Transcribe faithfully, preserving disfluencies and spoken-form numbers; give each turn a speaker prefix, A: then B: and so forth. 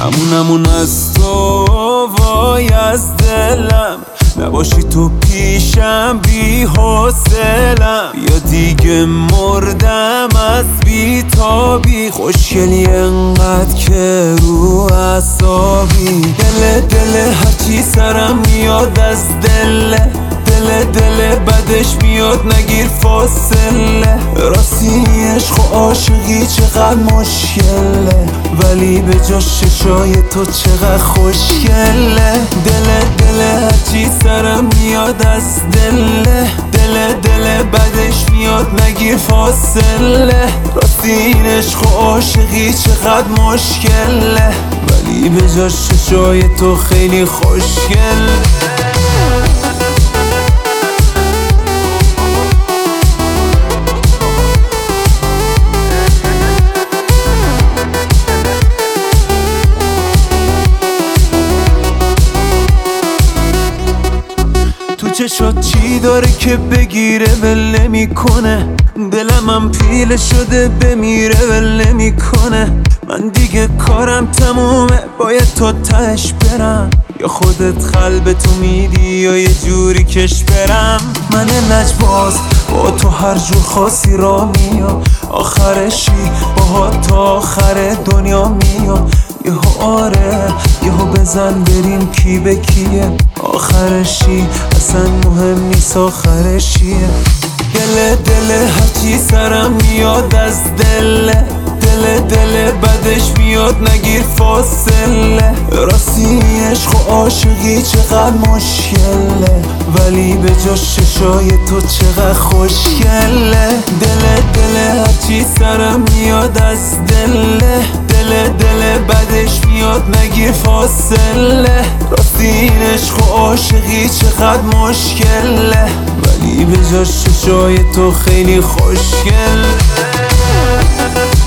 A: همونمون از تو وای از دلم، نباشی تو پیشم بی حوصلم، یا دیگه مردم از بی تابی. خوشگلی انقدر که رو اعصابی، دل دل هرچی سرم میاد از دله، دل دل بدش میاد نگیر فاصله. راستی عشق و عاشقی چقدر مشکله، ولی به جاش چشای تو چقدر خوشگله. دل دل هرچی سرم میاد از دله، دل دل بدش میاد نگیر فاصله. راستی این عشق و عاشقی چقدر مشکله، ولی به جاش چشای تو خیلی خوشگله. چشات چی داره که بگیره ول نمیکنه، دلم هم پیله شده بمیره ول نمیکنه. من دیگه کارم تمومه، باید تا تهش برم، یا خودت قلب تو میدی یا یه جوری کش برم. من لجباز با تو هر جور خاصی را میام، آخرشی با تا آخر دنیا میام. یهو آره یهو بزن بریم کی به کیه، آخرشی اصلا مهم نیست آخرشیه. دل دل هرچی سرم میاد از دله، دل دل بدش میاد نگیر فاصله. راستی عشق و عاشقی چقدر مشکله، ولی به جاش چشای تو چقدر خوشگله. دل دل هرچی سرم میاد از دله، دل دل بدش میاد نگیر فاصله. راستی این عشق و عاشقی چقدر مشکله، ولی به جاش چشای تو خیلی خوشگله.